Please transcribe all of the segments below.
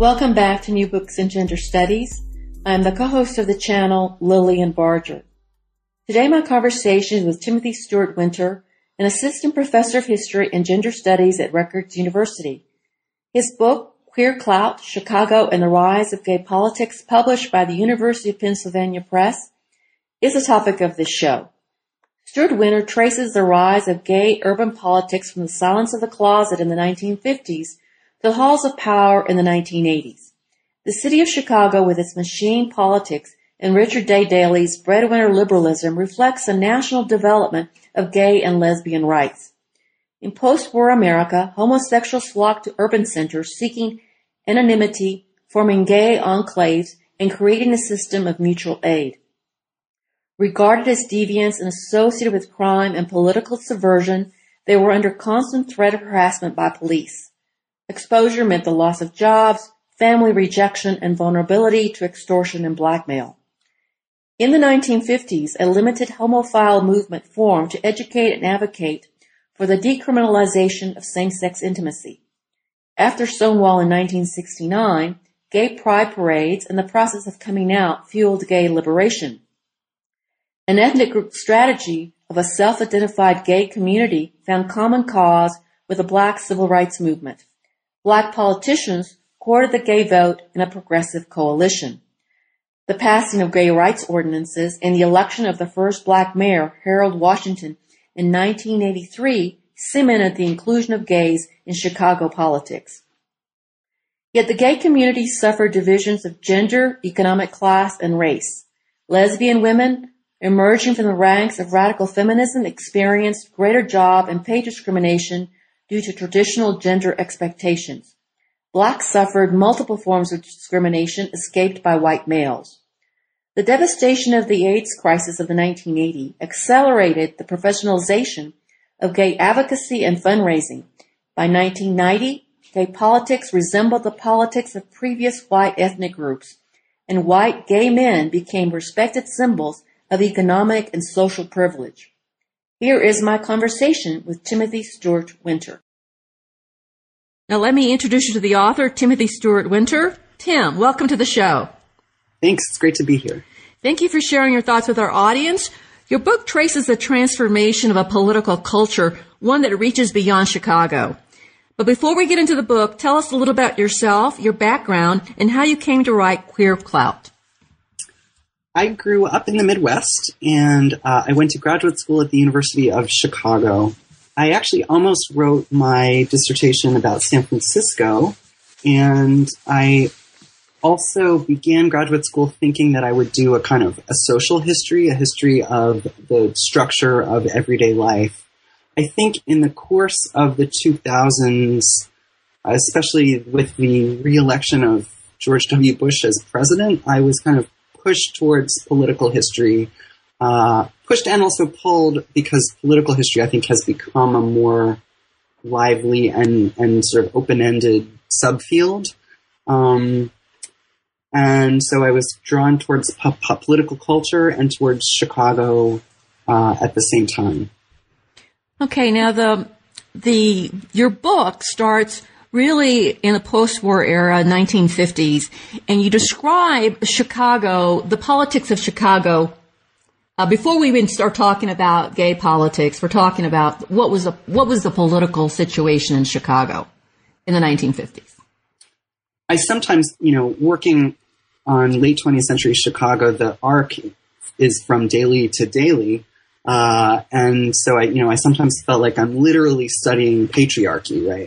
Welcome back to New Books in Gender Studies. I'm the co-host of the channel, Lillian Barger. Today my conversation is with Timothy Stewart Winter, an assistant professor of history and gender studies at Rutgers University. His book, Queer Clout, Chicago and the Rise of Gay Politics, published by the University of Pennsylvania Press, is the topic of this show. Stewart Winter traces the rise of gay urban politics from the silence of the closet in the 1950s to the halls of power in the 1980s. The city of Chicago, with its machine politics and Richard Day Daley's breadwinner liberalism, reflects the national development of gay and lesbian rights. In post-war America, homosexuals flocked to urban centers seeking anonymity, forming gay enclaves, and creating a system of mutual aid. Regarded as deviants and associated with crime and political subversion, they were under constant threat of harassment by police. Exposure meant the loss of jobs, family rejection, and vulnerability to extortion and blackmail. In the 1950s, a limited homophile movement formed to educate and advocate for the decriminalization of same-sex intimacy. After Stonewall in 1969, gay pride parades and the process of coming out fueled gay liberation. An ethnic group strategy of a self-identified gay community found common cause with the Black civil rights movement. Black politicians courted the gay vote in a progressive coalition. The passing of gay rights ordinances and the election of the first black mayor, Harold Washington, in 1983 cemented the inclusion of gays in Chicago politics. Yet the gay community suffered divisions of gender, economic class, and race. Lesbian women, emerging from the ranks of radical feminism, experienced greater job and pay discrimination due to traditional gender expectations. Blacks suffered multiple forms of discrimination escaped by white males. The devastation of the AIDS crisis of the 1980s accelerated the professionalization of gay advocacy and fundraising. By 1990, gay politics resembled the politics of previous white ethnic groups, and white gay men became respected symbols of economic and social privilege. Here is my conversation with Timothy Stewart Winter. Now let me introduce you to the author, Timothy Stewart Winter. Tim, welcome to the show. Thanks. It's great to be here. Thank you for sharing your thoughts with our audience. Your book traces the transformation of a political culture, one that reaches beyond Chicago. But before we get into the book, tell us a little about yourself, your background, and how you came to write Queer Clout. I grew up in the Midwest, and I went to graduate school at the University of Chicago. I actually almost wrote my dissertation about San Francisco, and I also began graduate school thinking that I would do a kind of a social history, a history of the structure of everyday life. I think in the course of the 2000s, especially with the re-election of George W. Bush as president, I was kind of pushed towards political history, pushed and also pulled because political history, I think, has become a more lively and sort of open-ended subfield. And so I was drawn towards political culture and towards Chicago at the same time. Okay, now your book starts really in the post-war era, 1950s, and you describe Chicago, the politics of Chicago. Before we even start talking about gay politics, we're talking about what was the political situation in Chicago in the 1950s. I sometimes, working on late 20th century Chicago, the arc is from daily to daily. And so I sometimes felt like I'm literally studying patriarchy, right?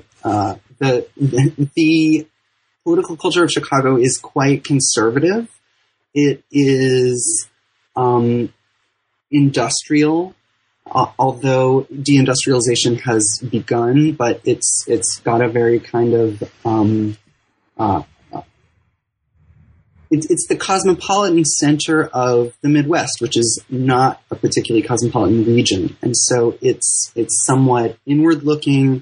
The political culture of Chicago is quite conservative. It is industrial, although deindustrialization has begun, but it's got a very kind of it's the cosmopolitan center of the Midwest, which is not a particularly cosmopolitan region, and so it's somewhat inward looking.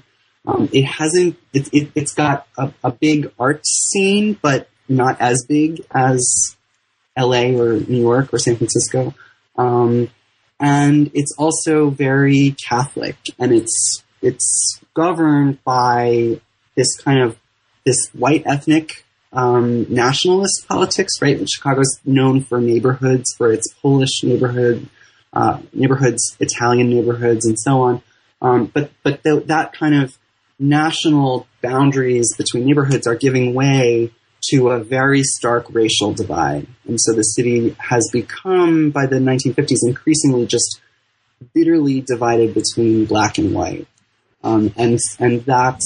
It's got a big art scene, but not as big as LA or New York or San Francisco. And it's also very Catholic, and it's governed by this white ethnic nationalist politics, right? Chicago's known for neighborhoods, for its Polish neighborhoods, Italian neighborhoods, and so on. But that kind of national boundaries between neighborhoods are giving way to a very stark racial divide. And so the city has become, by the 1950s, increasingly just bitterly divided between black and white. And that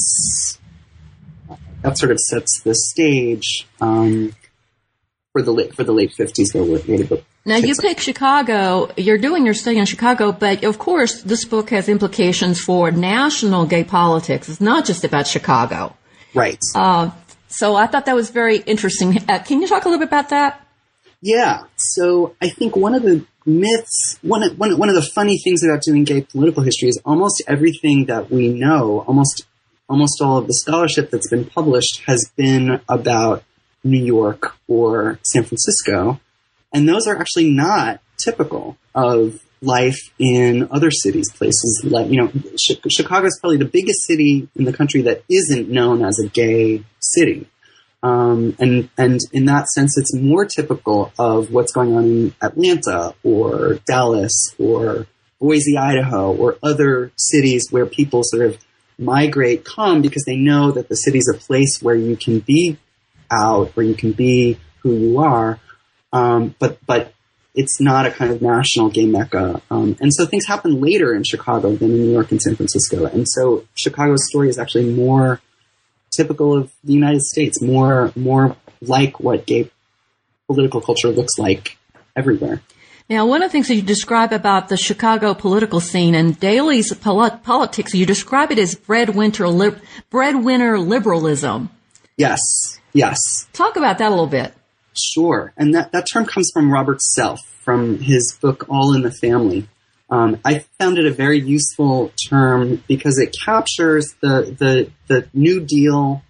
sort of sets the stage for the late 50s, where the book. Now, you pick Chicago. You're doing your study in Chicago, but of course, this book has implications for national gay politics. It's not just about Chicago. Right. So I thought that was very interesting. Can you talk a little bit about that? Yeah. So I think one of the myths, one of the funny things about doing gay political history is almost everything that we know, almost all of the scholarship that's been published has been about New York or San Francisco. And those are actually not typical of life in other cities, places like, Chicago is probably the biggest city in the country that isn't known as a gay city. And in that sense, it's more typical of what's going on in Atlanta or Dallas or Boise, Idaho, or other cities where people sort of come because they know that the city's a place where you can be out, where you can be who you are. But it's not a kind of national gay mecca. And so things happen later in Chicago than in New York and San Francisco. And so Chicago's story is actually more typical of the United States, more like what gay political culture looks like everywhere. Now, one of the things that you describe about the Chicago political scene and Daley's politics, you describe it as breadwinner liberalism. Yes. Talk about that a little bit. Sure. And that term comes from Robert Self, from his book, All in the Family. I found it a very useful term because it captures the New Deal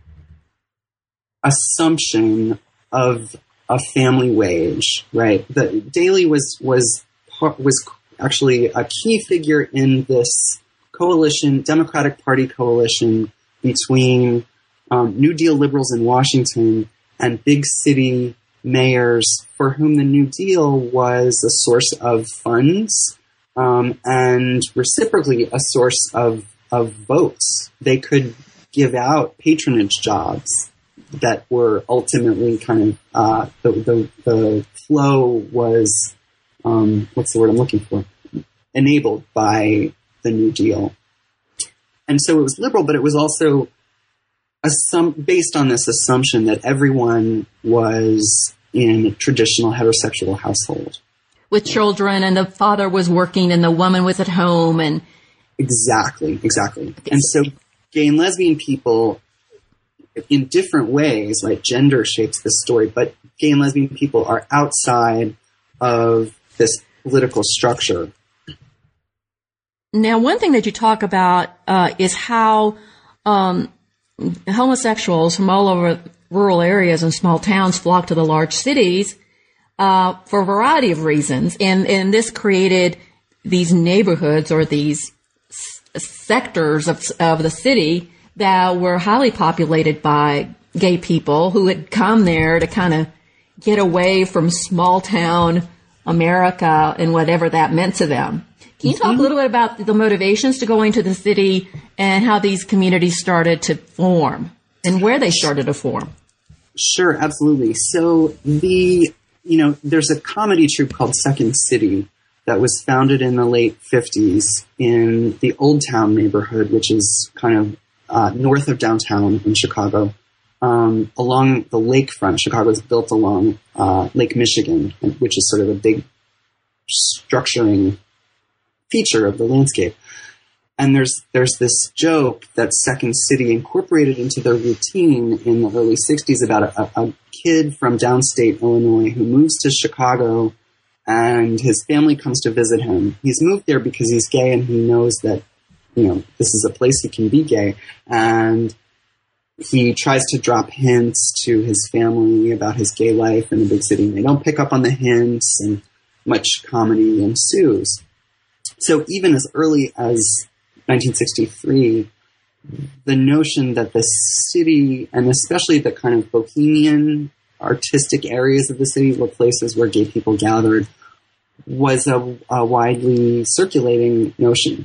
assumption of a family wage, right? Daley was actually a key figure in this coalition, Democratic Party coalition between New Deal liberals in Washington and big city mayors for whom the New Deal was a source of funds and reciprocally a source of votes. They could give out patronage jobs that were ultimately kind of the flow was what's the word I'm looking for? Enabled by the New Deal. And so it was liberal, but it was also based on this assumption that everyone was in a traditional heterosexual household. With children, and the father was working and the woman was at home. And Exactly. And so gay and lesbian people, in different ways, like gender shapes this story, but gay and lesbian people are outside of this political structure. Now, one thing that you talk about is how homosexuals from all over rural areas and small towns flock to the large cities for a variety of reasons. And this created these neighborhoods or these sectors of the city that were highly populated by gay people who had come there to kind of get away from small town America and whatever that meant to them. Can you talk a little bit about the motivations to going to the city and how these communities started to form and where they started to form? Sure, absolutely. So there's a comedy troupe called Second City that was founded in the late 50s in the Old Town neighborhood, which is kind of north of downtown in Chicago, along the lakefront. Chicago is built along Lake Michigan, which is sort of a big structuring feature of the landscape. And there's this joke that Second City incorporated into their routine in the early 60s about a kid from downstate Illinois who moves to Chicago and his family comes to visit him. He's moved there because he's gay and he knows that, this is a place he can be gay. And he tries to drop hints to his family about his gay life in the big city. And they don't pick up on the hints and much comedy ensues. So even as early as 1963, the notion that the city, and especially the kind of bohemian artistic areas of the city were places where gay people gathered, was a widely circulating notion.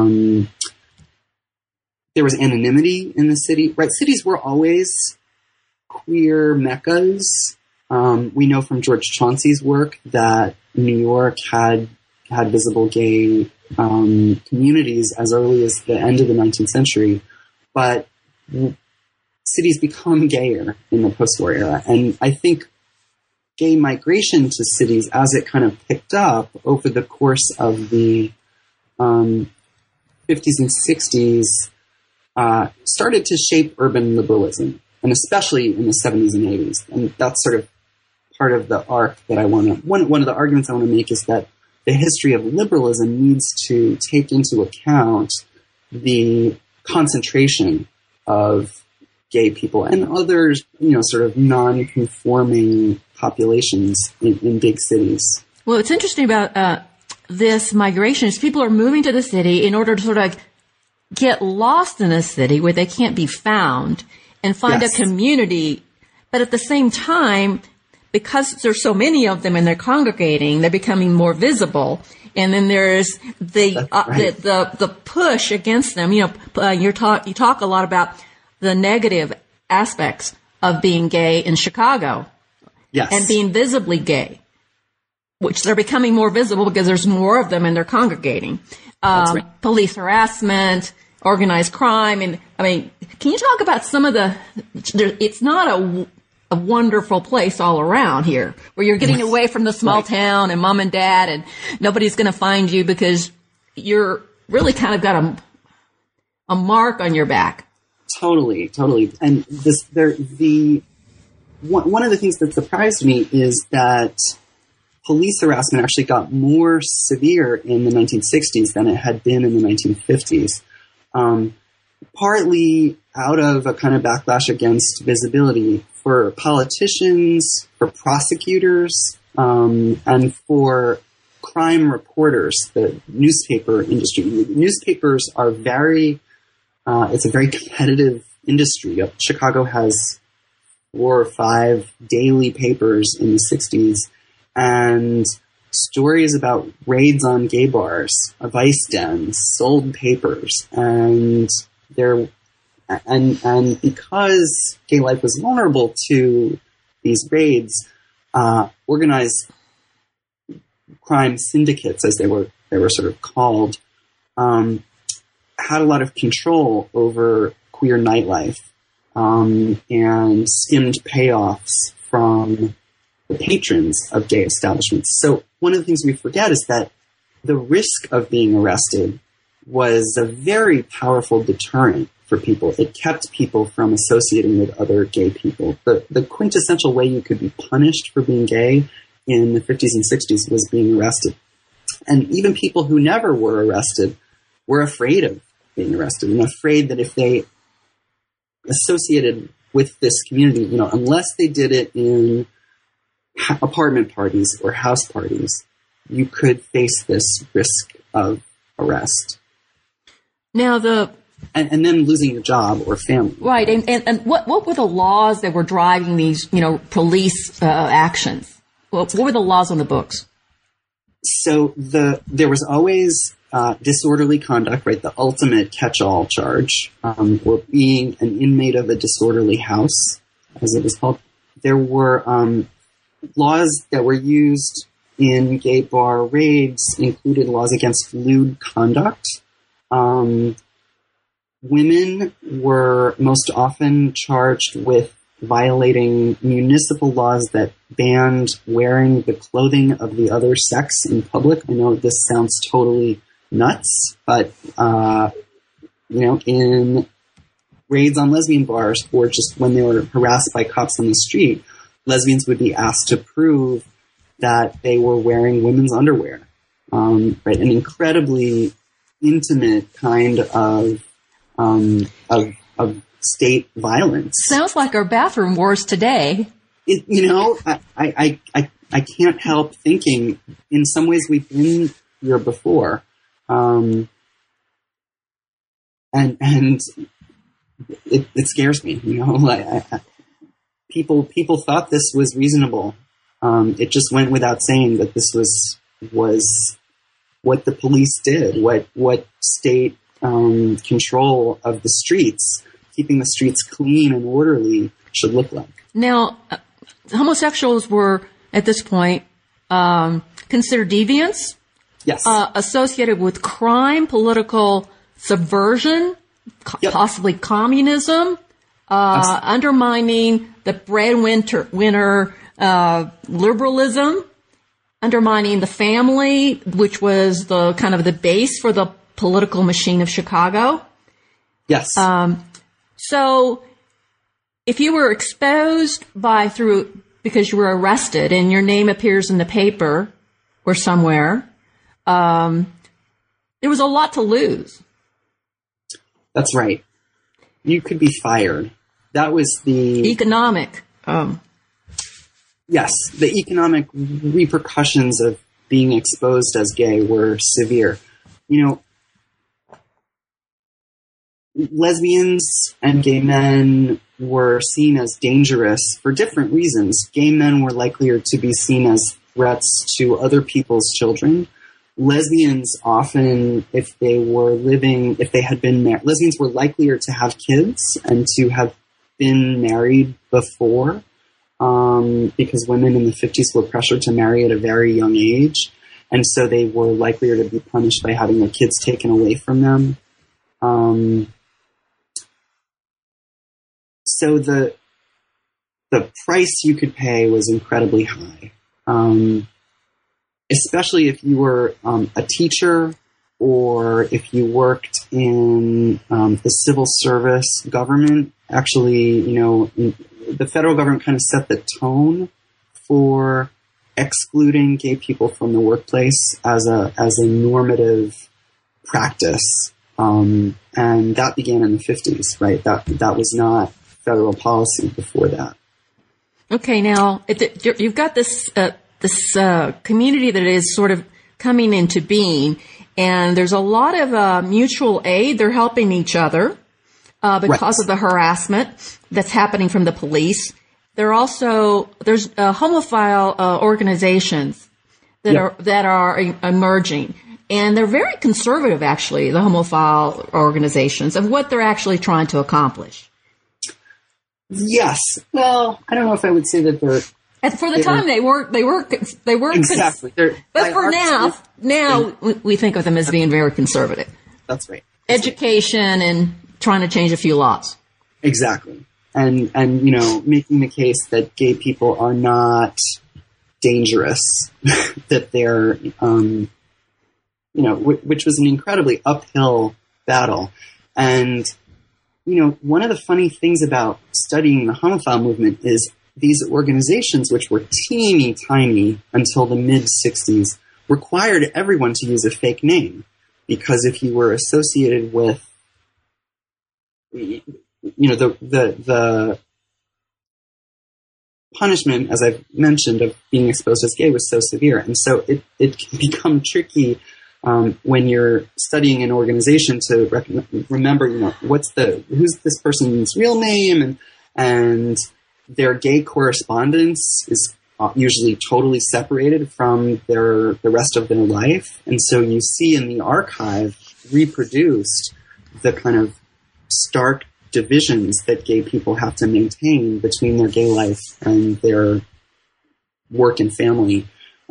There was anonymity in the city, right? Cities were always queer meccas. We know from George Chauncey's work that New York had visible gay communities as early as the end of the 19th century, but cities become gayer in the post-war era. And I think gay migration to cities, as it kind of picked up over the course of the 50s and 60s, started to shape urban liberalism, and especially in the 70s and 80s. And that's sort of part of the arc that I want to, one of the arguments I want to make is that the history of liberalism needs to take into account the concentration of gay people and others, sort of non-conforming populations in big cities. Well, what's interesting about this migration is people are moving to the city in order to sort of get lost in a city where they can't be found and find a community. But at the same time, because there's so many of them and they're congregating, they're becoming more visible. And then there's the push against them. You talk a lot about the negative aspects of being gay in Chicago. Yes. And being visibly gay, which they're becoming more visible because there's more of them and they're congregating. Police harassment, organized crime. And I mean, can you talk about some of it's not a wonderful place all around here where you're getting away from the small town and mom and dad and nobody's going to find you because you're really kind of got a mark on your back. Totally. And one of the things that surprised me is that police harassment actually got more severe in the 1960s than it had been in the 1950s. Partly out of a kind of backlash against visibility for politicians, for prosecutors, and for crime reporters, the newspaper industry. Newspapers are it's a very competitive industry. Chicago has 4 or 5 daily papers in the 60s, and stories about raids on gay bars, vice dens, sold papers, and because gay life was vulnerable to these raids, organized crime syndicates, as they were sort of called, had a lot of control over queer nightlife, and skimmed payoffs from the patrons of gay establishments. So one of the things we forget is that the risk of being arrested was a very powerful deterrent for people. It kept people from associating with other gay people. The quintessential way you could be punished for being gay in the 50s and 60s was being arrested. And even people who never were arrested were afraid of being arrested and afraid that if they associated with this community, unless they did it in apartment parties or house parties, you could face this risk of arrest. Now and then losing your job or family. Right. And what were the laws that were driving these, police actions? What were the laws on the books? So there was always disorderly conduct, right? The ultimate catch-all charge, or being an inmate of a disorderly house, as it was called. There were laws that were used in gay bar raids, included laws against lewd conduct. Women were most often charged with violating municipal laws that banned wearing the clothing of the other sex in public. I know this sounds totally nuts, but, in raids on lesbian bars or just when they were harassed by cops on the street, lesbians would be asked to prove that they were wearing women's underwear. Right, an incredibly intimate kind of state violence. Sounds like our bathroom wars today. I can't help thinking in some ways we've been here before. And it scares me. People thought this was reasonable. It just went without saying that this was what the police did, what state control of the streets, keeping the streets clean and orderly, should look like. Now, homosexuals were, at this point, considered deviants? Yes. Associated with crime, political subversion, Yep. possibly communism, undermining the breadwinner liberalism, undermining the family, which was the kind of the base for the political machine of Chicago. Yes. So if you were exposed because you were arrested and your name appears in the paper or somewhere, there was a lot to lose. That's right. You could be fired. That was the Economic. Yes, the economic repercussions of being exposed as gay were severe. Lesbians and gay men were seen as dangerous for different reasons. Gay men were likelier to be seen as threats to other people's children. Lesbians often, lesbians were likelier to have kids and to have been married before, because women in the 50s were pressured to marry at a very young age. And so they were likelier to be punished by having their kids taken away from them. So the price you could pay was incredibly high. Especially if you were a teacher or if you worked in the civil service government. Actually, the federal government kind of set the tone for excluding gay people from the workplace as a normative practice. And that began in the 50s, right? That was not federal policy before that. Okay, now you've got this community that is sort of coming into being, and there's a lot of mutual aid. They're helping each other because of the harassment that's happening from the police. There's homophile organizations that are emerging, and they're very conservative, actually. The homophile organizations of what they're actually trying to accomplish. Yes. Well, I don't know if I would say that they're. For the time, they weren't exactly. But for now we think of them as being very conservative. That's right. Education and trying to change a few laws. Exactly. And making the case that gay people are not dangerous, that they're, which was an incredibly uphill battle. And, one of the funny things about studying the homophile movement is these organizations, which were teeny tiny until the mid-60s, required everyone to use a fake name. Because if you were associated with, the punishment, as I've mentioned, of being exposed as gay was so severe. And so it can become tricky when you're studying an organization to remember, who's this person's real name, and their gay correspondence is usually totally separated from the rest of their life. And so you see in the archive reproduced the kind of stark divisions that gay people have to maintain between their gay life and their work and family.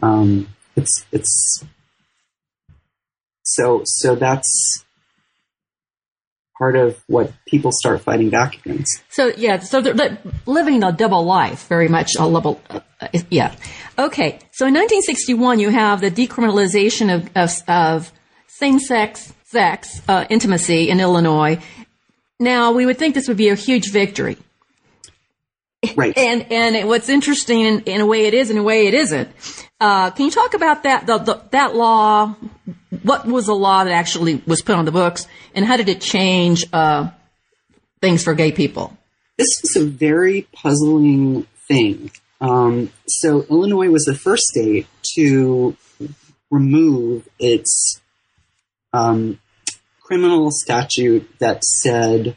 So that's part of what people start fighting back against. So they're living a double life, very much a level. Okay. So in 1961, you have the decriminalization of same-sex intimacy in Illinois. Now, we would think this would be a huge victory. Right. And what's interesting, in a way it is, in a way it isn't. Can you talk about that, that law? What was the law that actually was put on the books, and how did it change things for gay people? This was a very puzzling thing. So Illinois was the first state to remove its criminal statute that said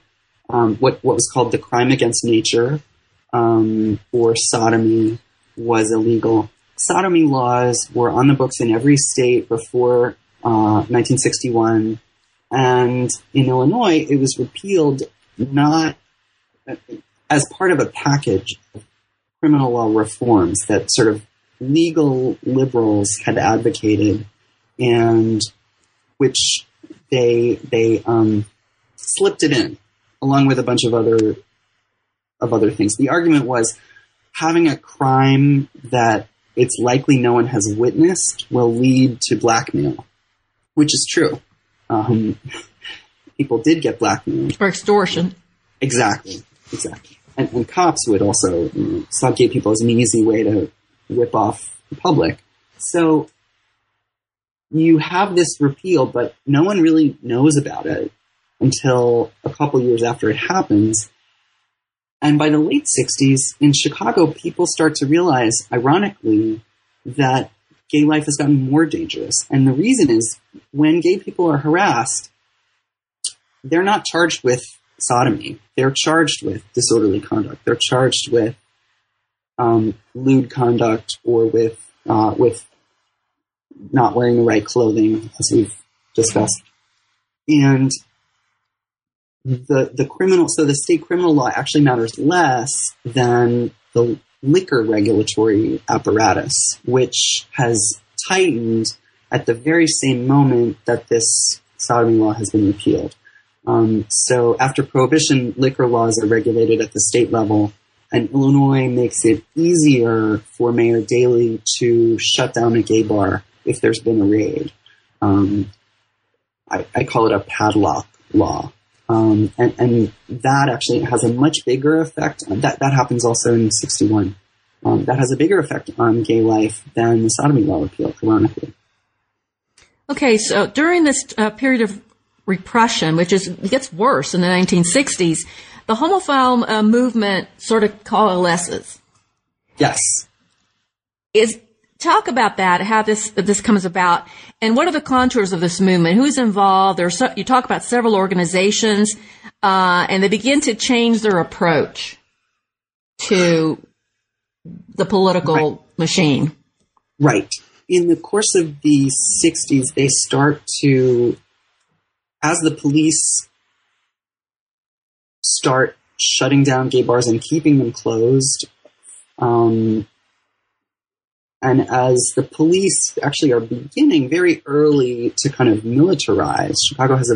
what was called the crime against nature, or sodomy, was illegal. Sodomy laws were on the books in every state before 1961, and in Illinois, it was repealed not as part of a package of criminal law reforms that sort of legal liberals had advocated, and which they slipped it in along with a bunch of other things. The argument was having a crime that it's likely no one has witnessed will lead to blackmail, which is true. People did get blackmailed. Or extortion. Exactly. And cops would also saw gay people as an easy way to whip off the public. So you have this repeal, but no one really knows about it until a couple years after it happens. And by the late 60s, in Chicago, people start to realize, ironically, that gay life has gotten more dangerous. And the reason is, when gay people are harassed, they're not charged with sodomy. They're charged with disorderly conduct. They're charged with lewd conduct, or with not wearing the right clothing, as we've discussed. And the state criminal law actually matters less than the liquor regulatory apparatus, which has tightened at the very same moment that this sodomy law has been repealed. So after Prohibition, liquor laws are regulated at the state level, and Illinois makes it easier for Mayor Daley to shut down a gay bar if there's been a raid. I call it a padlock law. And that actually has a much bigger effect. That happens also in 61. That has a bigger effect on gay life than the sodomy law repeal, ironically. Okay, so during this period of repression, which gets worse in the 1960s, the homophile movement sort of coalesces. Yes. Talk about that, how this comes about, and what are the contours of this movement? Who's involved? You talk about several organizations, and they begin to change their approach to the political machine. Right. In the course of the 60s, they start to, as the police start shutting down gay bars and keeping them closed, and as the police actually are beginning very early to kind of militarize, Chicago has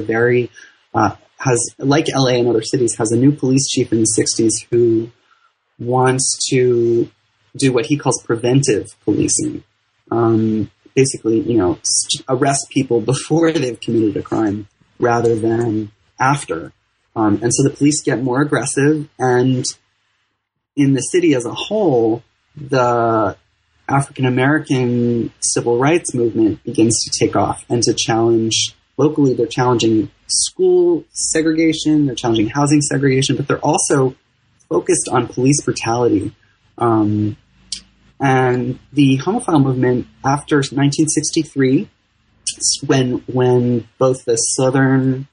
like LA and other cities, has a new police chief in the 60s who wants to do what he calls preventive policing. Basically, arrest people before they've committed a crime rather than after. And so the police get more aggressive, and in the city as a whole, the African-American civil rights movement begins to take off and to challenge, locally they're challenging school segregation, they're challenging housing segregation, but they're also focused on police brutality. And the homophile movement after 1963, when both the Southern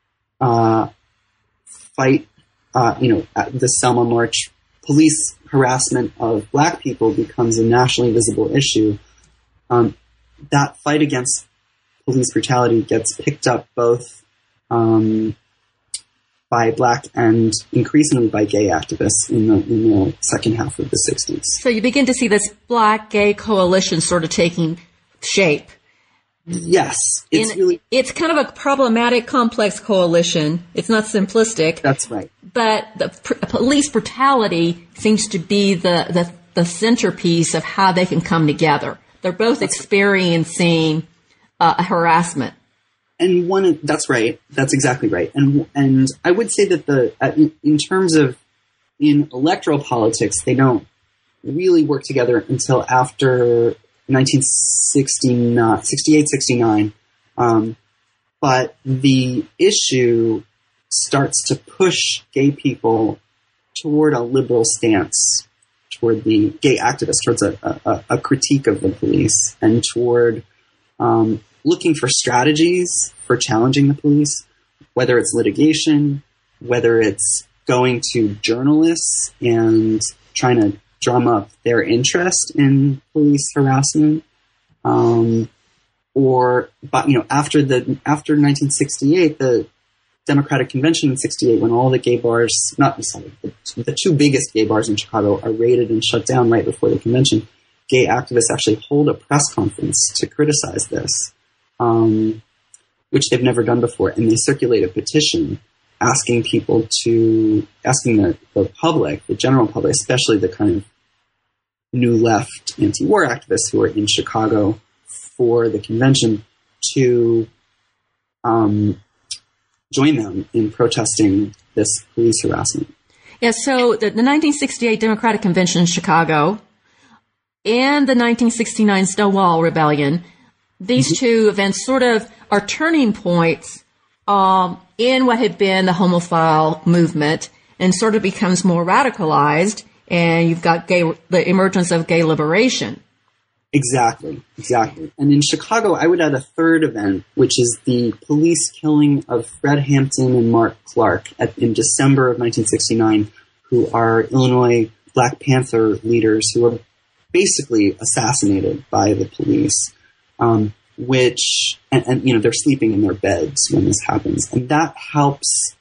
fight, the Selma March, police harassment of Black people becomes a nationally visible issue, that fight against police brutality gets picked up both by Black and increasingly by gay activists in the second half of the 60s. So you begin to see this Black-gay coalition sort of taking shape. Yes. It's kind of a problematic, complex coalition. It's not simplistic. That's right. But the police brutality seems to be the centerpiece of how they can come together. They're both experiencing harassment. And that's right. That's exactly right. And I would say that in terms of in electoral politics, they don't really work together until after 1968, 69. But the issue starts to push gay people toward a liberal stance, toward the gay activists, towards a critique of the police, and toward looking for strategies for challenging the police, whether it's litigation, whether it's going to journalists and trying to drum up their interest in police harassment, but after 1968, the Democratic Convention in '68, when all the gay bars, the two biggest gay bars in Chicago are raided and shut down right before the convention, gay activists actually hold a press conference to criticize this, which they've never done before, and they circulate a petition asking the public, the general public, especially the kind of new left anti-war activists who are in Chicago for the convention, to join them in protesting this police harassment. Yeah, so the 1968 Democratic Convention in Chicago and the 1969 Stonewall Rebellion, these two events sort of are turning points in what had been the homophile movement, and sort of becomes more radicalized, and you've got the emergence of gay liberation. Exactly. And in Chicago, I would add a third event, which is the police killing of Fred Hampton and Mark Clark in December of 1969, who are Illinois Black Panther leaders who were basically assassinated by the police, and they're sleeping in their beds when this happens. And that helps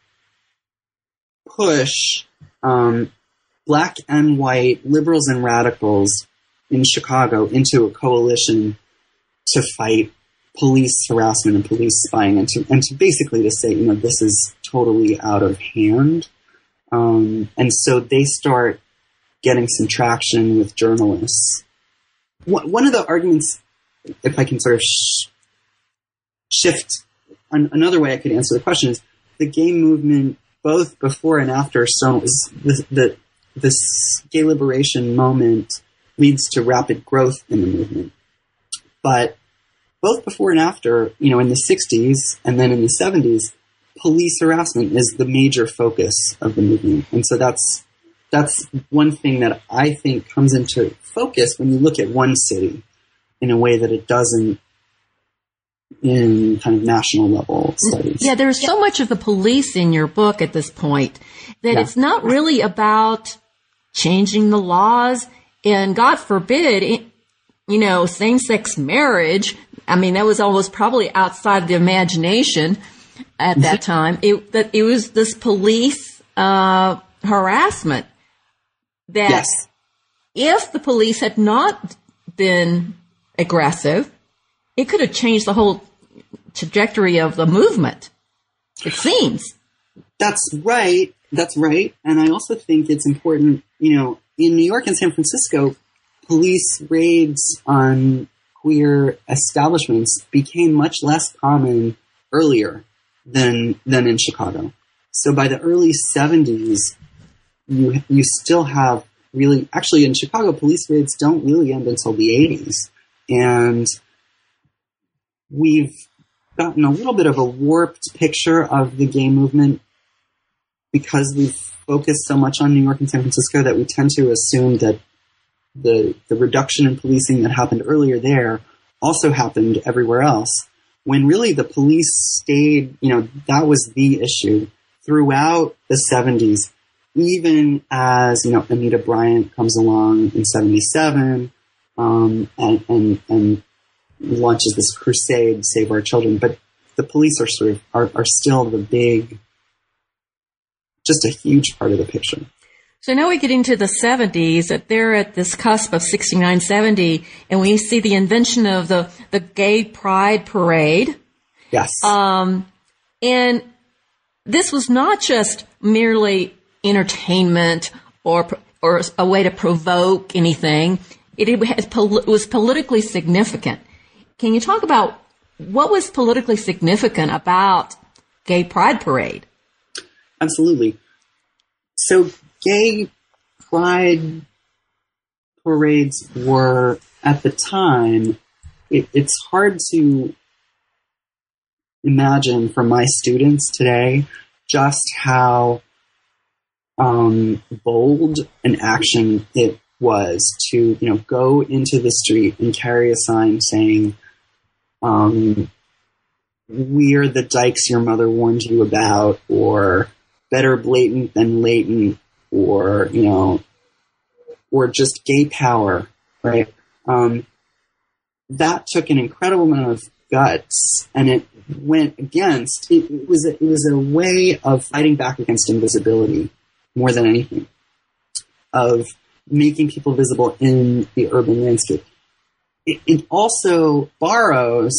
push black and white liberals and radicals in Chicago into a coalition to fight police harassment and police spying, and to basically to say, this is totally out of hand. And so they start getting some traction with journalists. One of the arguments, if I can sort of shift, another way I could answer the question is the gay movement, both before and after Stonewall, this gay liberation moment leads to rapid growth in the movement. But both before and after, in the 60s and then in the 70s, police harassment is the major focus of the movement. And so that's one thing that I think comes into focus when you look at one city in a way that it doesn't in kind of national level studies. Yeah, there's so much of the police in your book at this point that it's not really about changing the laws. And God forbid, same-sex marriage. I mean, that was almost probably outside the imagination at that time. It was this police harassment that if the police had not been aggressive, it could have changed the whole trajectory of the movement, it seems. That's right. And I also think it's important, in New York and San Francisco, police raids on queer establishments became much less common earlier than in Chicago. So by the early 70s, you still have actually in Chicago, police raids don't really end until the 80s. And we've gotten a little bit of a warped picture of the gay movement because we've focused so much on New York and San Francisco that we tend to assume that the reduction in policing that happened earlier there also happened everywhere else, when really the police stayed, that was the issue throughout the 70s, even as, Anita Bryant comes along in 77 and launches this crusade, Save Our Children. But the police are still the big, just a huge part of the picture. So now we get into the 70s, that they're at this cusp of 69, 70, and we see the invention of the Gay Pride Parade. Yes. And this was not just merely entertainment or a way to provoke anything. It was politically significant. Can you talk about what was politically significant about Gay Pride Parade? Absolutely. So gay pride parades were, at the time, it's hard to imagine for my students today just how bold an action it was to, go into the street and carry a sign saying, "We are the dykes your mother warned you about," or better blatant than latent, or, you know, or just gay power, right? That took an incredible amount of guts, and it went against, it was a way of fighting back against invisibility more than anything, of making people visible in the urban landscape. It also borrows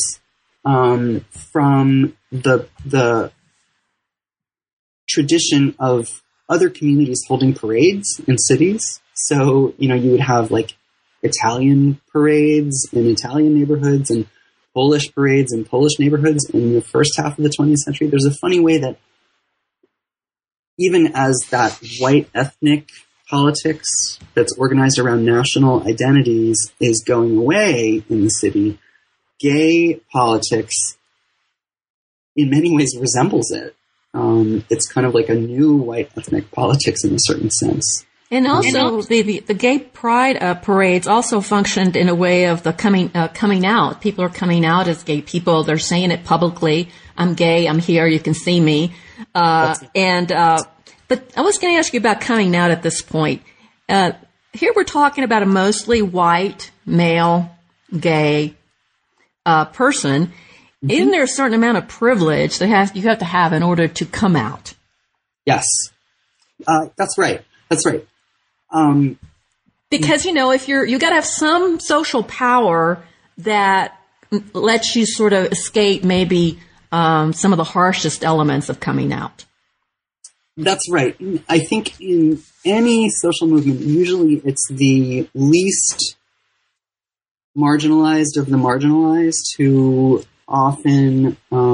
from the tradition of other communities holding parades in cities. So, you know, you would have like Italian parades in Italian neighborhoods and Polish parades in Polish neighborhoods in the first half of the 20th century. There's a funny way that even as that white ethnic politics that's organized around national identities is going away in the city, gay politics in many ways resembles it. It's kind of like a new white ethnic politics in a certain sense. And also, the gay pride parades also functioned in a way of the coming out. People are coming out as gay people. They're saying it publicly. I'm gay. I'm here. You can see me. But I was going to ask you about coming out at this point. Here we're talking about a mostly white, male, gay person. Mm-hmm. Isn't there a certain amount of privilege that you have to have in order to come out? Yes, that's right. That's right. Because, you know, if you got to have some social power that lets you sort of escape maybe some of the harshest elements of coming out. That's right. I think in any social movement, usually it's the least marginalized of the marginalized who often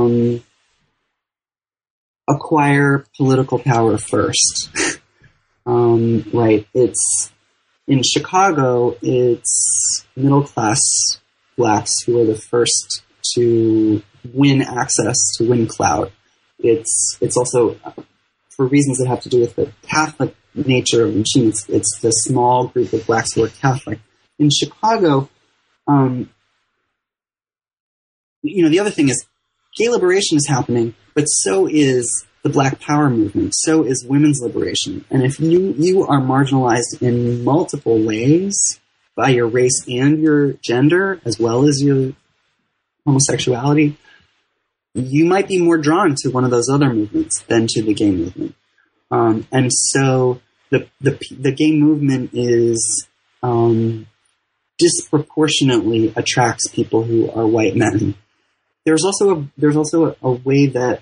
acquire political power first. Right. It's in Chicago, it's middle-class blacks who are the first to win access, to win clout. It's also, for reasons that have to do with the Catholic nature of the machine, it's the small group of blacks who are Catholic. In Chicago, you know, the other thing is gay liberation is happening, but so is the Black Power movement, so is women's liberation. And if you are marginalized in multiple ways by your race and your gender, as well as your homosexuality, you might be more drawn to one of those other movements than to the gay movement. And so the gay movement is disproportionately attracts people who are white men. There's also a way that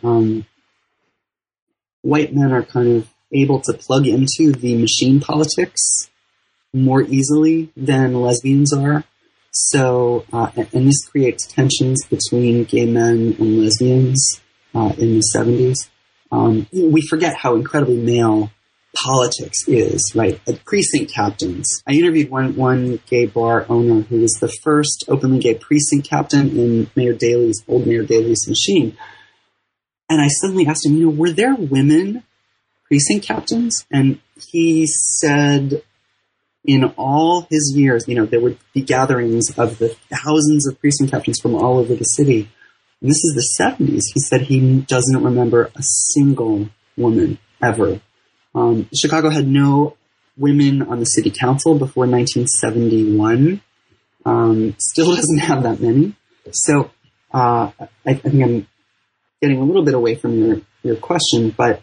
white men are kind of able to plug into the machine politics more easily than lesbians are. So, and this creates tensions between gay men and lesbians in the 70s. We forget how incredibly male politics is, right? Precinct captains. I interviewed one gay bar owner who was the first openly gay precinct captain in old Mayor Daley's machine. And I suddenly asked him, you know, were there women precinct captains? And he said in all his years, you know, there would be gatherings of the thousands of precinct captains from all over the city. And this is the 70s. He said he doesn't remember a single woman ever. Chicago had no women on the city council before 1971. Still doesn't have that many. So I think I'm getting a little bit away from your question, but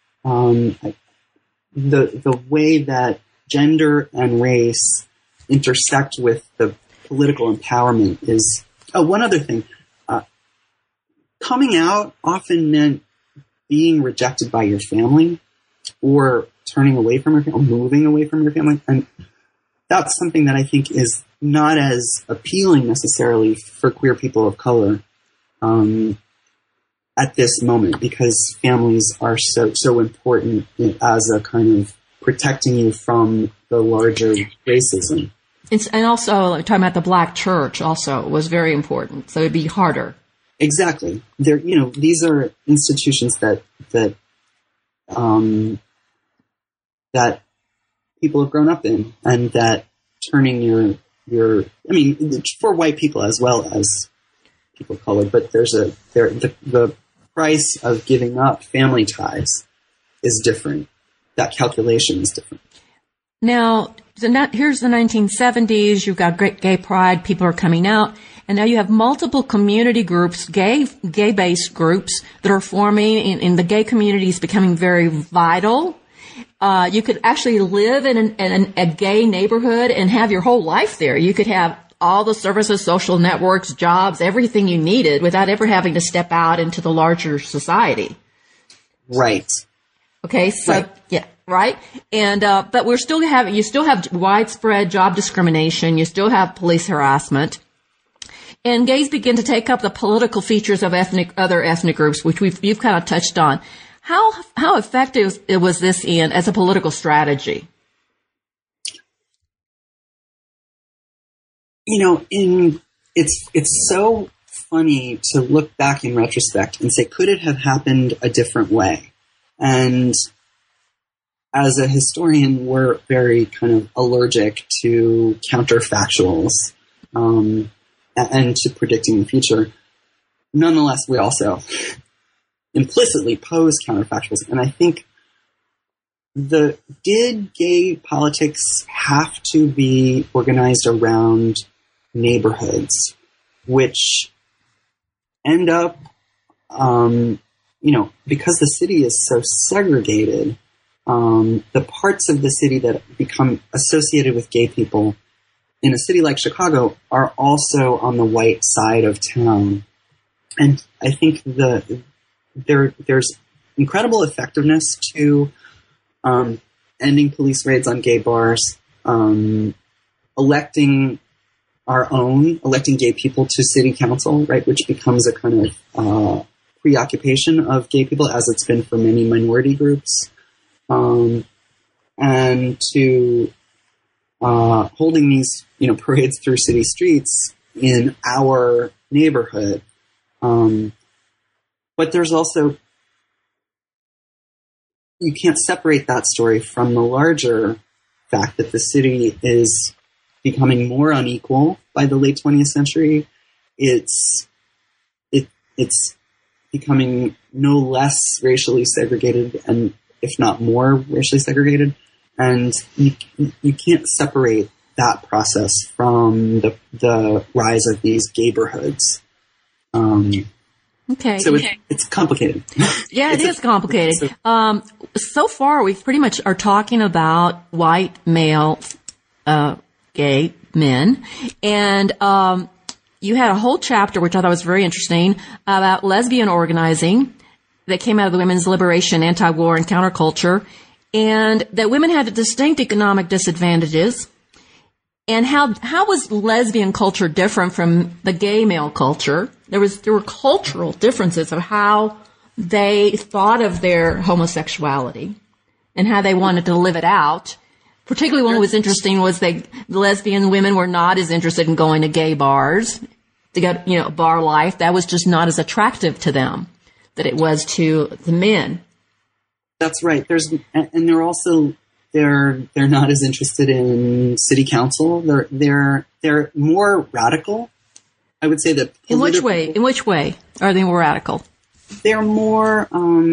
the way that gender and race intersect with the political empowerment is... Oh, one other thing. Coming out often meant being rejected by your family or turning away from your family, or moving away from your family. And that's something that I think is not as appealing necessarily for queer people of color at this moment, because families are so important as a kind of protecting you from the larger racism. And also, talking about the Black church also was very important, so it'd be harder. Exactly. These are institutions that people have grown up in, and that turning for white people as well as people of color, but the price of giving up family ties is different. That calculation is different. Now, here's the 1970s. You've got great gay pride. People are coming out. And now you have multiple community groups, gay-based groups that are forming, and the gay community is becoming very vital. You could actually live in a gay neighborhood and have your whole life there. You could have all the services, social networks, jobs, everything you needed without ever having to step out into the larger society. Right. Okay. So, right. Yeah. Right. And, but you still have widespread job discrimination. You still have police harassment. And gays begin to take up the political features of other ethnic groups, which you've kind of touched on. How effective was this as a political strategy? It's so funny to look back in retrospect and say, could it have happened a different way? And as a historian, we're very kind of allergic to counterfactuals. And to predicting the future. Nonetheless, we also implicitly pose counterfactuals. And I think did gay politics have to be organized around neighborhoods, which end up, because the city is so segregated, the parts of the city that become associated with gay people in a city like Chicago are also on the white side of town. And I think there's incredible effectiveness to ending police raids on gay bars, electing gay people to city council, right, which becomes a kind of preoccupation of gay people, as it's been for many minority groups, and to holding these, parades through city streets in our neighborhood. But there's also, you can't separate that story from the larger fact that the city is becoming more unequal by the late 20th century. It's becoming no less racially segregated, and if not more racially segregated. And you can't separate that process from the rise of these gayborhoods. Okay. So it's complicated. Yeah, it is complicated. So far, we pretty much are talking about white male gay men. And you had a whole chapter, which I thought was very interesting, about lesbian organizing that came out of the women's liberation, anti-war, and counterculture, and that women had distinct economic disadvantages. And how was lesbian culture different from the gay male culture? There were cultural differences of how they thought of their homosexuality and how they wanted to live it out. Particularly one that was interesting was the lesbian women were not as interested in going to gay bars to get, bar life. That was just not as attractive to them that it was to the men. That's right. They're not as interested in city council. They're more radical. I would say that. In which way are they more radical? They're more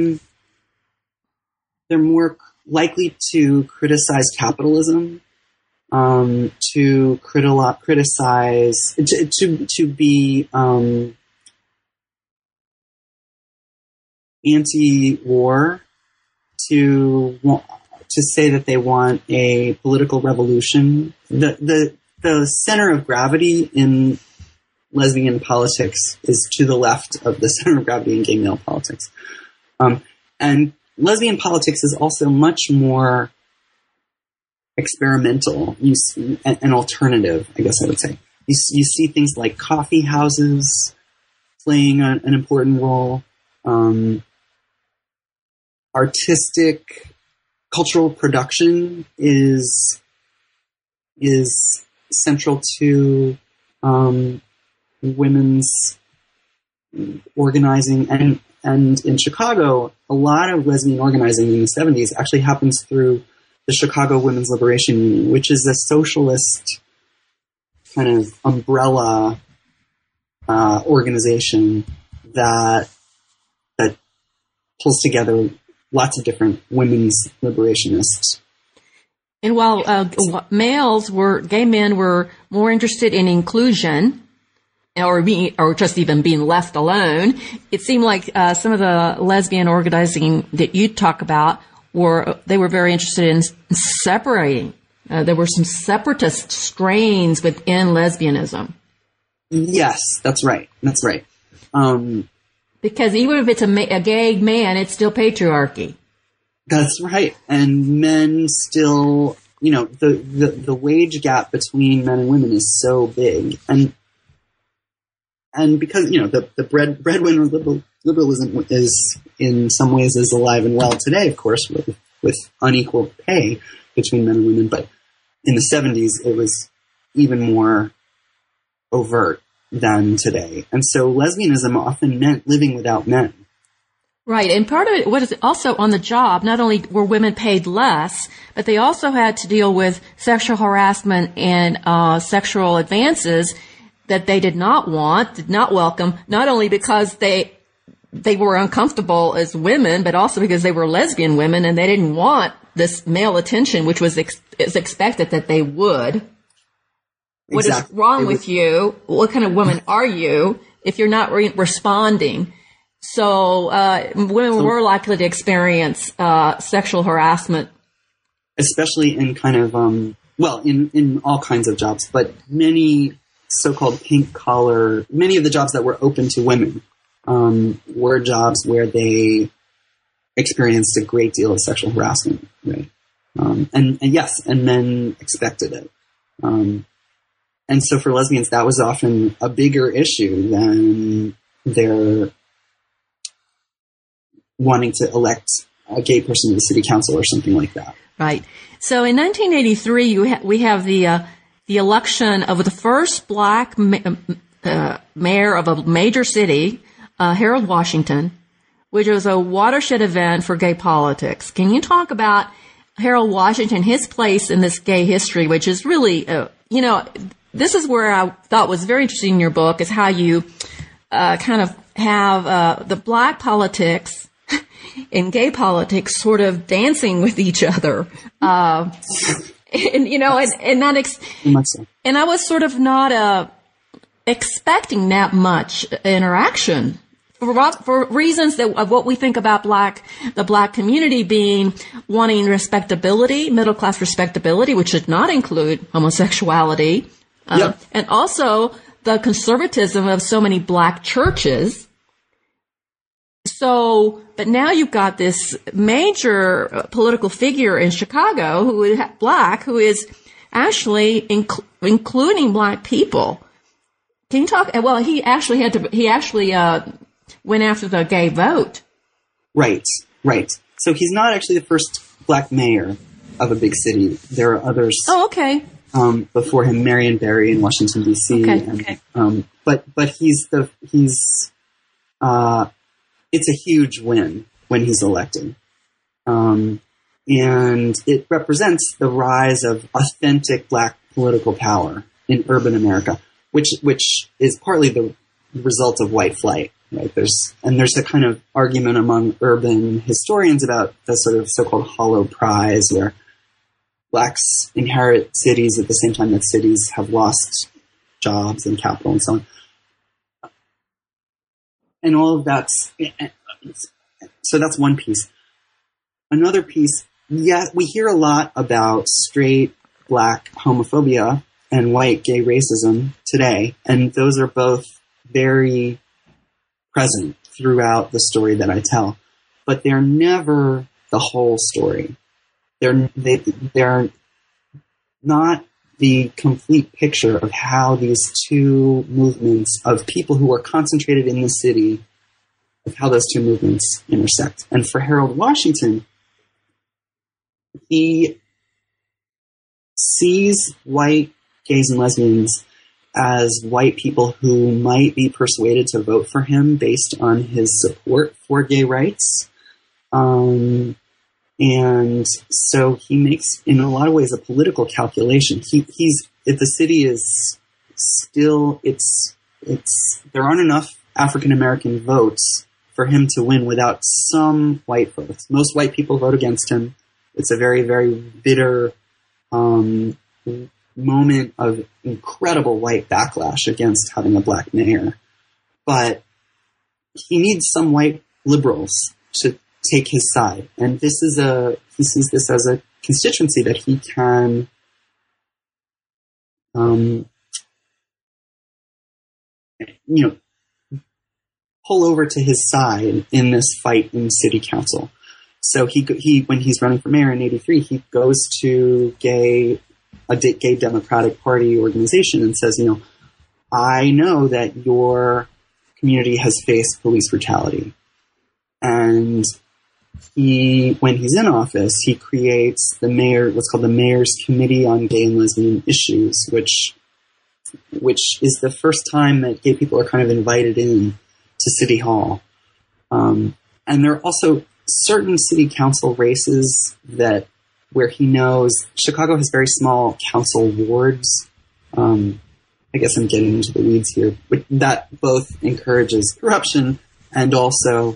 likely to criticize capitalism, to criticize, to be anti-war, to say that they want a political revolution. The center of gravity in lesbian politics is to the left of the center of gravity in gay male politics. And lesbian politics is also much more experimental and alternative, I guess I would say. You see things like coffee houses playing an important role, artistic cultural production is central to women's organizing, and in Chicago, a lot of lesbian organizing in the 70s actually happens through the Chicago Women's Liberation Union, which is a socialist kind of umbrella organization that pulls together lots of different women's liberationists. And while gay men were more interested in inclusion, or just even being left alone, it seemed like some of the lesbian organizing that you talk about were very interested in separating. There were some separatist strains within lesbianism. Yes, that's right. That's right. Because even if it's a gay man, it's still patriarchy. That's right. And men still, the wage gap between men and women is so big. And because, the breadwinner liberalism is in some ways is alive and well today, of course, with unequal pay between men and women. But in the 70s, it was even more overt than today. And so lesbianism often meant living without men. Right. And part of it was also on the job. Not only were women paid less, but they also had to deal with sexual harassment and sexual advances that they did not welcome, not only because they were uncomfortable as women, but also because they were lesbian women and they didn't want this male attention, which was is expected that they would. What is wrong with you? What kind of woman are you if you're not responding? So women were likely to experience sexual harassment. Especially in kind of, in all kinds of jobs, but many so-called pink collar, many of the jobs that were open to women were jobs where they experienced a great deal of sexual harassment, right? And men expected it. And so for lesbians, that was often a bigger issue than their wanting to elect a gay person to the city council or something like that. Right. So in 1983, we have the election of the first black mayor of a major city, Harold Washington, which was a watershed event for gay politics. Can you talk about Harold Washington, his place in this gay history, which is really, this is where I thought was very interesting in your book, is how you kind of have the black politics and gay politics sort of dancing with each other. And I was sort of not expecting that much interaction for reasons of what we think about the black community being wanting respectability, middle class respectability, which should not include homosexuality, and also the conservatism of so many black churches. So, but now you've got this major political figure in Chicago who is black, who is actually including black people. Can you talk? Well, he actually went after the gay vote. Right. So he's not actually the first black mayor of a big city. There are others. Oh, okay. Before him, Marion Barry in Washington D.C. Okay. But it's a huge win when he's elected. And it represents the rise of authentic black political power in urban America, which is partly the result of white flight, right? There's a kind of argument among urban historians about the sort of so-called hollow prize, where blacks inherit cities at the same time that cities have lost jobs and capital and so on. And all of that's, so that's one piece. Another piece, we hear a lot about straight black homophobia and white gay racism today, and those are both very present throughout the story that I tell. But they're never the whole story. They're not the complete picture of how these two movements of people who are concentrated in the city, of how those two movements intersect. And for Harold Washington, he sees white gays and lesbians as white people who might be persuaded to vote for him based on his support for gay rights. And so he makes, in a lot of ways, a political calculation. If the city is still, there aren't enough African-American votes for him to win without some white votes. Most white people vote against him. It's a very, very bitter moment of incredible white backlash against having a black mayor. But he needs some white liberals to take his side. And he sees this as a constituency that he can pull over to his side in this fight in city council. So he when he's running for mayor in '83, he goes to a gay Democratic Party organization and says, I know that your community has faced police brutality. And when he's in office, he creates what's called the Mayor's Committee on Gay and Lesbian Issues, which is the first time that gay people are kind of invited in to City Hall. And there are also certain city council races where he knows Chicago has very small council wards. I guess I'm getting into the weeds here, but that both encourages corruption and also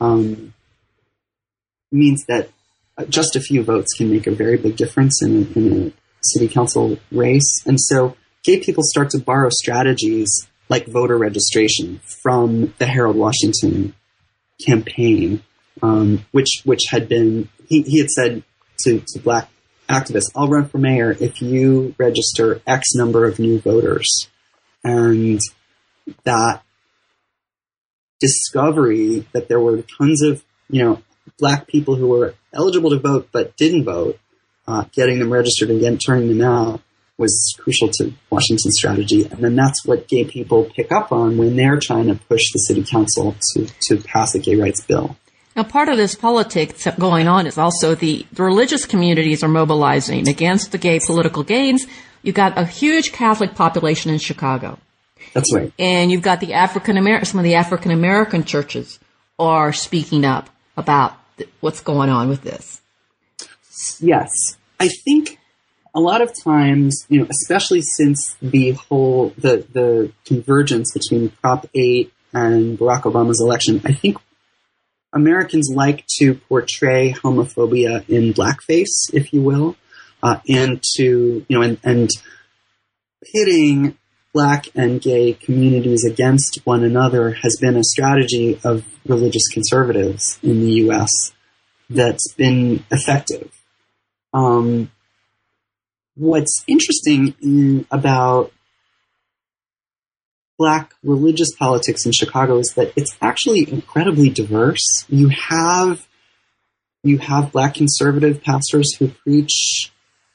means that just a few votes can make a very big difference in a city council race. And so gay people start to borrow strategies like voter registration from the Harold Washington campaign, which had been, he had said to black activists, I'll run for mayor if you register X number of new voters. And that discovery that there were tons of, black people who were eligible to vote but didn't vote, getting them registered and turning them out was crucial to Washington's strategy. And then that's what gay people pick up on when they're trying to push the city council to pass a gay rights bill. Now, part of this politics going on is also the religious communities are mobilizing against the gay political gains. You've got a huge Catholic population in Chicago. That's right. And you've got some of the African American churches are speaking up about what's going on with this. Yes. I think a lot of times, especially since the convergence between Prop 8 and Barack Obama's election, I think Americans like to portray homophobia in blackface, if you will, and pitting black and gay communities against one another has been a strategy of religious conservatives in the U.S. that's been effective. What's interesting about black religious politics in Chicago is that it's actually incredibly diverse. You have black conservative pastors who preach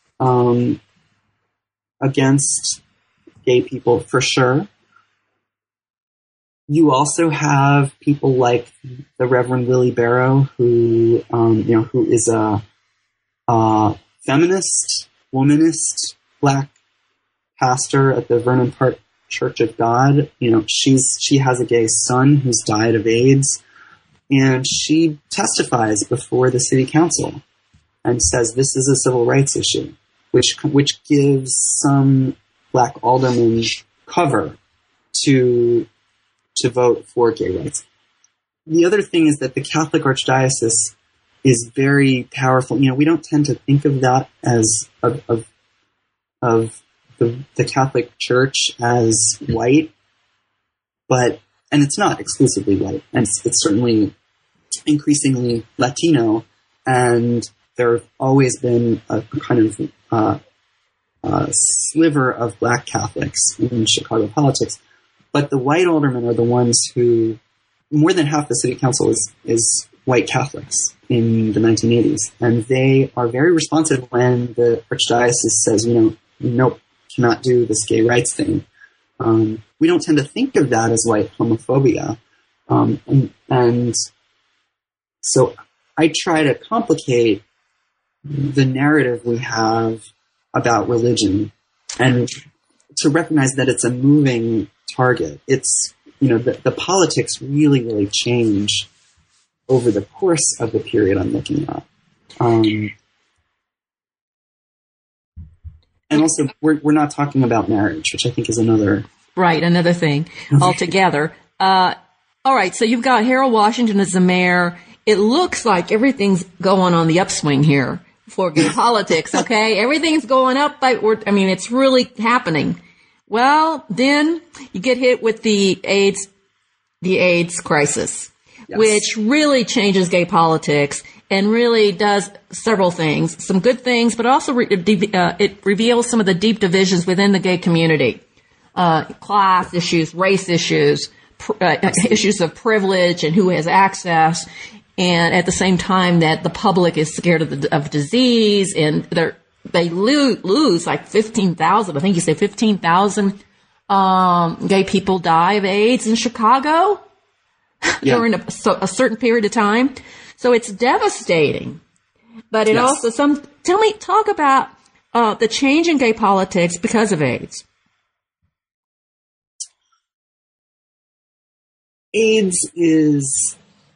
against gay people for sure. You also have people like the Reverend Willie Barrow, who is a feminist, womanist black pastor at the Vernon Park Church of God. She has a gay son who's died of AIDS, and she testifies before the city council and says this is a civil rights issue, which gives some black aldermen cover to vote for gay rights. The other thing is that the Catholic Archdiocese is very powerful. We don't tend to think of that as of the Catholic Church as white, and it's not exclusively white, and it's certainly increasingly Latino, and there have always been a kind of sliver of black Catholics in Chicago politics. But the white aldermen are the ones who, more than half the city council is white Catholics in the 1980s. And they are very responsive when the Archdiocese says, nope, cannot do this gay rights thing. We don't tend to think of that as white homophobia. And so I try to complicate the narrative we have about religion and to recognize that it's a moving target. It's, the politics really, really change over the course of the period I'm looking at. And also, we're not talking about marriage, which I think is another thing altogether. All right, so you've got Harold Washington as the mayor. It looks like everything's going on the upswing here for gay politics, okay? Everything's going up. It's really happening. Well, then you get hit with the AIDS crisis, yes, which really changes gay politics and really does several things, some good things, but also it reveals some of the deep divisions within the gay community, class issues, race issues, issues of privilege and who has access, and at the same time that the public is scared of disease, and they lose like 15,000. I think you say 15,000 gay people die of AIDS in Chicago during a certain period of time. So it's devastating. But it also talk about the change in gay politics because of AIDS. AIDS is,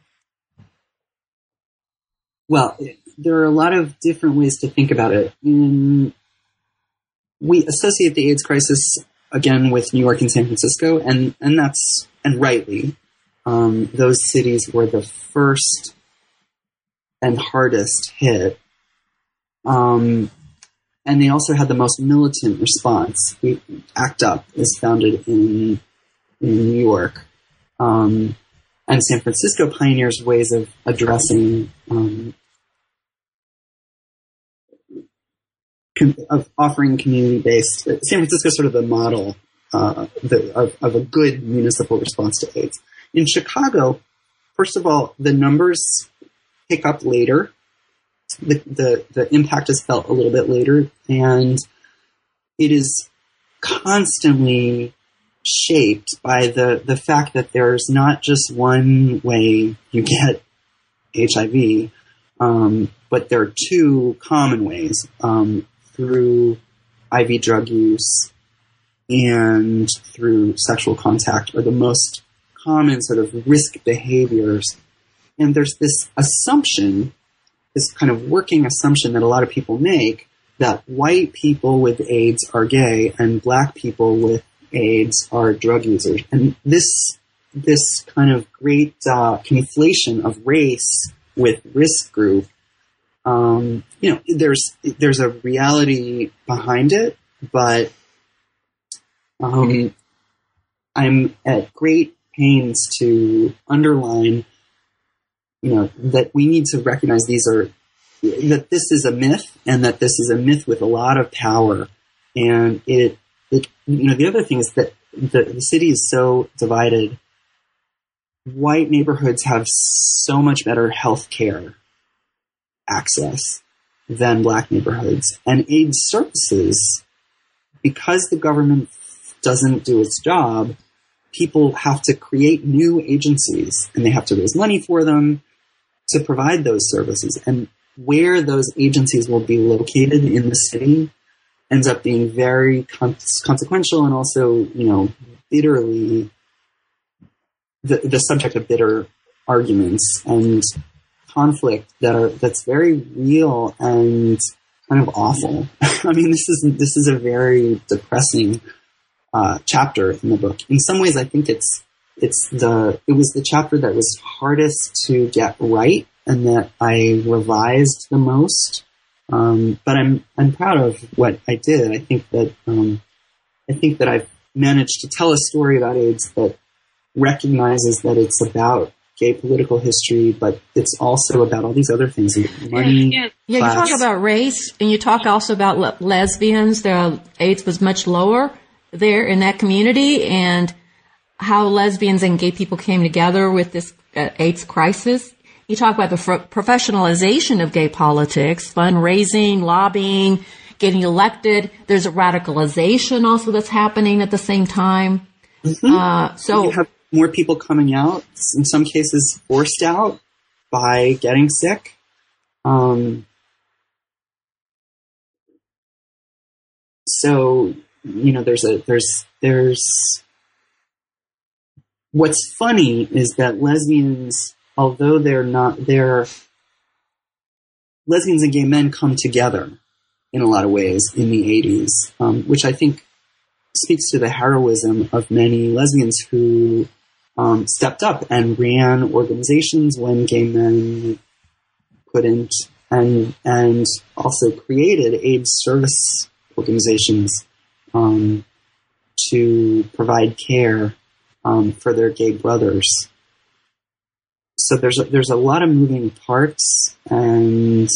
well, there are a lot of different ways to think about it. We associate the AIDS crisis, again, with New York and San Francisco, and rightly. Those cities were the first and hardest hit. And they also had the most militant response. ACT UP is founded in New York. And San Francisco pioneers ways of addressing, of offering community-based. San Francisco is sort of the model of a good municipal response to AIDS. In Chicago, first of all, the numbers pick up later. The impact is felt a little bit later, and it is constantly shaped by the fact that there's not just one way you get HIV, but there are two common ways, through IV drug use and through sexual contact are the most common sort of risk behaviors. And there's this assumption, this kind of working assumption that a lot of people make, that white people with AIDS are gay and black people with AIDS are drug users. And this kind of great conflation of race with risk group, there's a reality behind it, but I'm at great pains to underline, that we need to recognize that this is a myth, and that this is a myth with a lot of power. And the other thing is that the city is so divided. White neighborhoods have so much better health care access than black neighborhoods. And AIDS services, because the government doesn't do its job, people have to create new agencies, and they have to raise money for them to provide those services. And where those agencies will be located in the city ends up being very consequential, and also, bitterly the subject of bitter arguments and conflict that's very real and kind of awful. I mean, this is a very depressing chapter in the book. In some ways, I think it was the chapter that was hardest to get right and that I revised the most. But I'm proud of what I did. I think that I've managed to tell a story about AIDS that recognizes that it's about gay political history, but it's also about all these other things, money, class. You talk about race, and you talk also about lesbians. Their AIDS was much lower there in that community, and how lesbians and gay people came together with this AIDS crisis. You talk about the professionalization of gay politics, fundraising, lobbying, getting elected. There's a radicalization also that's happening at the same time. Mm-hmm. So you have more people coming out, in some cases forced out by getting sick. So, there's what's funny is that lesbians, although lesbians and gay men come together in a lot of ways in the 80s, which I think speaks to the heroism of many lesbians who stepped up and ran organizations when gay men couldn't, and also created AIDS service organizations to provide care for their gay brothers. So there's a lot of moving parts, and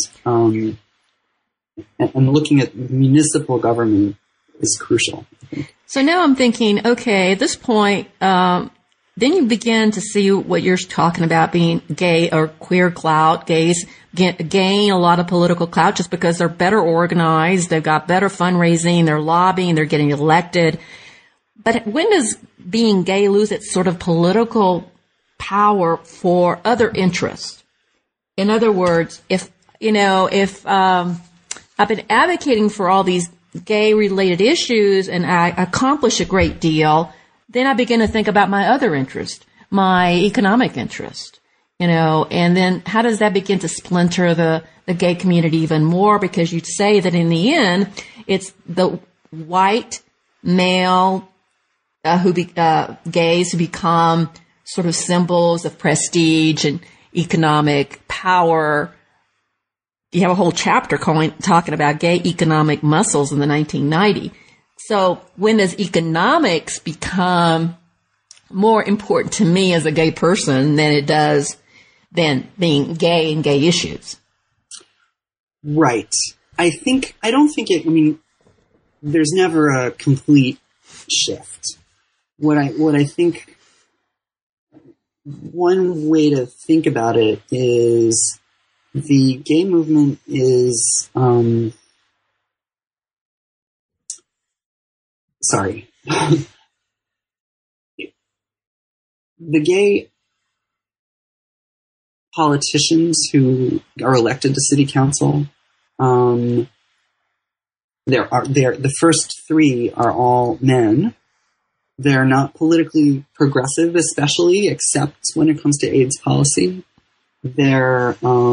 looking at municipal government is crucial. So now I'm thinking, okay, at this point, then you begin to see what you're talking about, being gay or queer clout. Gays gain a lot of political clout just because they're better organized, they've got better fundraising, they're lobbying, they're getting elected. But when does being gay lose its sort of political power for other interests? In other words, if I've been advocating for all these gay-related issues and I accomplish a great deal, then I begin to think about my other interest, my economic interest, and then how does that begin to splinter the gay community even more? Because you'd say that in the end, it's the white male gays who become sort of symbols of prestige and economic power. You have a whole chapter talking about gay economic muscles in the 1990s. So when does economics become more important to me as a gay person than it does than being gay and gay issues? Right. There's never a complete shift. What I think, one way to think about it is the gay movement is, the gay politicians who are elected to city council, the first three are all men. They're not politically progressive, especially, except when it comes to AIDS policy. They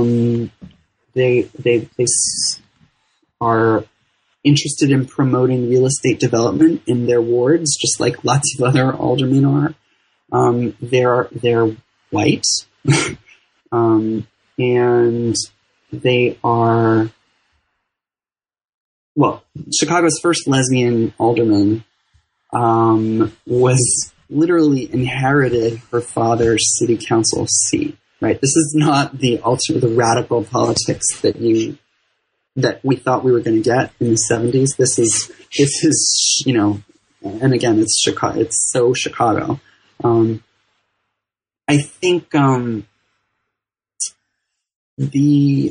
are interested in promoting real estate development in their wards, just like lots of other aldermen are. They're white, and they are, Chicago's first lesbian alderman was literally inherited her father's city council seat. Right, this is not the radical politics that we thought we were going to get in the 70s. This is and again, it's Chicago. It's so Chicago. I think the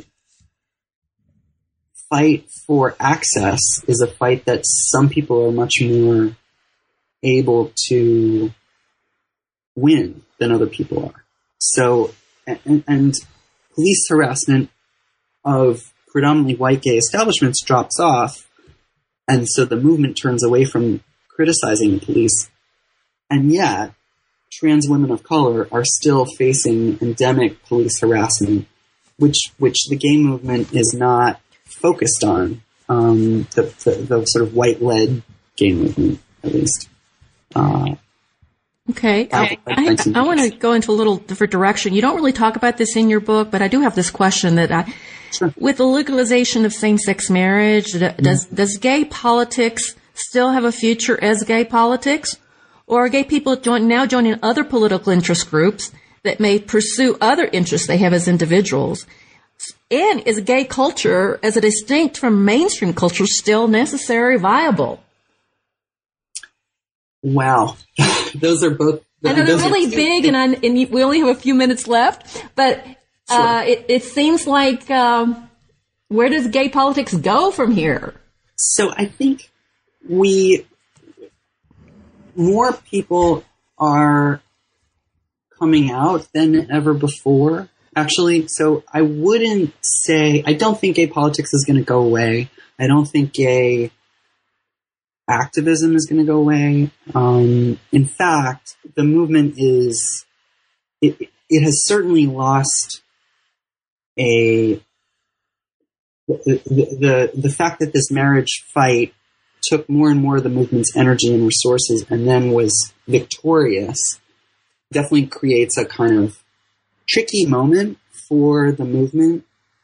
fight for access is a fight that some people are much more able to win than other people are. So, and police harassment of predominantly white gay establishments drops off, and so the movement turns away from criticizing the police. And yet, trans women of color are still facing endemic police harassment, which the gay movement is not focused on. The sort of white-led gay movement, at least. Okay. I want to go into a little different direction. You don't really talk about this in your book, but I do have this question that Sure. With the legalization of same-sex marriage, does gay politics still have a future as gay politics? Or are gay people now joining other political interest groups that may pursue other interests they have as individuals? And is gay culture, as a distinct from mainstream culture, still necessary, viable? Wow. Those are both... I know they're really big, and we only have a few minutes left, but sure. It seems like where does gay politics go from here? So I think more people are coming out than ever before, actually. So I don't think gay politics is going to go away. I don't think gay activism is going to go away. In fact, the movement it has certainly lost the fact that this marriage fight took more and more of the movement's energy and resources and then was victorious definitely creates a kind of tricky moment for the movement,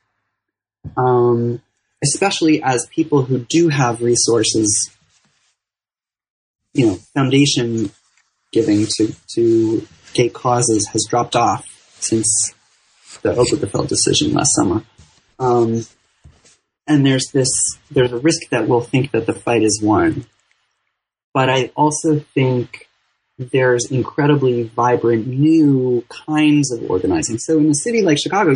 especially as people who do have resources, foundation giving to gay causes has dropped off since the Obergefell decision last summer. And there's a risk that we'll think that the fight is won. But I also think there's incredibly vibrant new kinds of organizing. So in a city like Chicago,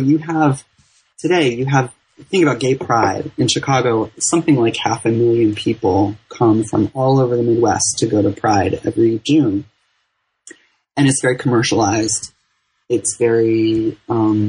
think about gay pride. In Chicago, something like 500,000 people come from all over the Midwest to go to Pride every June. And it's very commercialized. It's very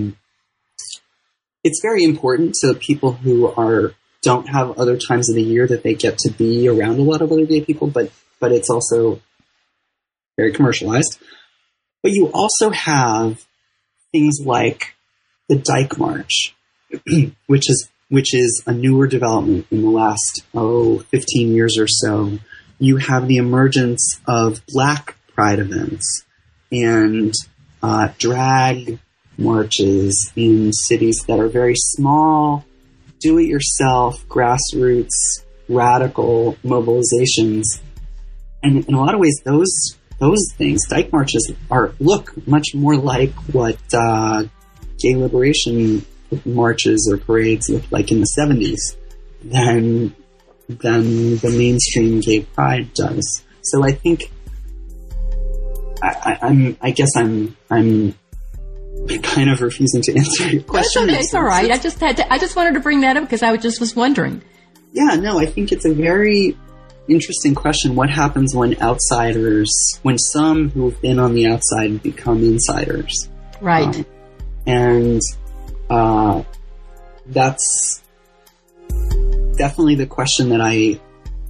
important to people who don't have other times of the year that they get to be around a lot of other gay people, but it's also very commercialized. But you also have things like the Dyke March, which is a newer development in the last 15 years or so. You have the emergence of Black Pride events and drag marches in cities that are very small, do-it-yourself, grassroots, radical mobilizations. And in a lot of ways, those things, Dyke marches, look much more like what gay liberation marches or parades looked like in the 70s than the mainstream gay pride does. So I think I guess I'm kind of refusing to answer your question. That's okay. It's all right. I just wanted to bring that up because I was wondering. Yeah, no, I think it's a very interesting question. What happens when some who've been on the outside become insiders? Right. And that's definitely the question that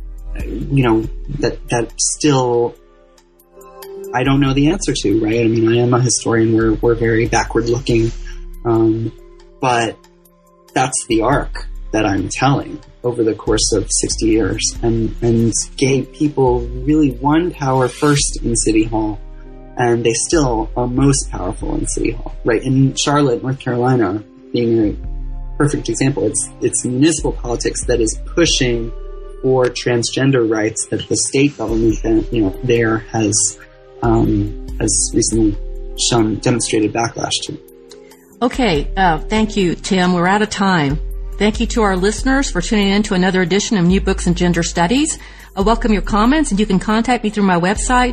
that still I don't know the answer to, right? I mean, I am a historian. We're very backward looking. But that's the arc that I'm telling over the course of 60 years. And gay people really won power first in City Hall, and they still are most powerful in City Hall, right? In Charlotte, North Carolina, being a perfect example, it's municipal politics that is pushing for transgender rights that the state government, there has recently demonstrated backlash to. Okay, thank you, Tim. We're out of time. Thank you to our listeners for tuning in to another edition of New Books in Gender Studies. I welcome your comments, and you can contact me through my website,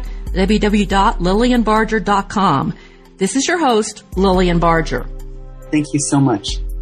www.lillianbarger.com. This is your host, Lillian Barger. Thank you so much.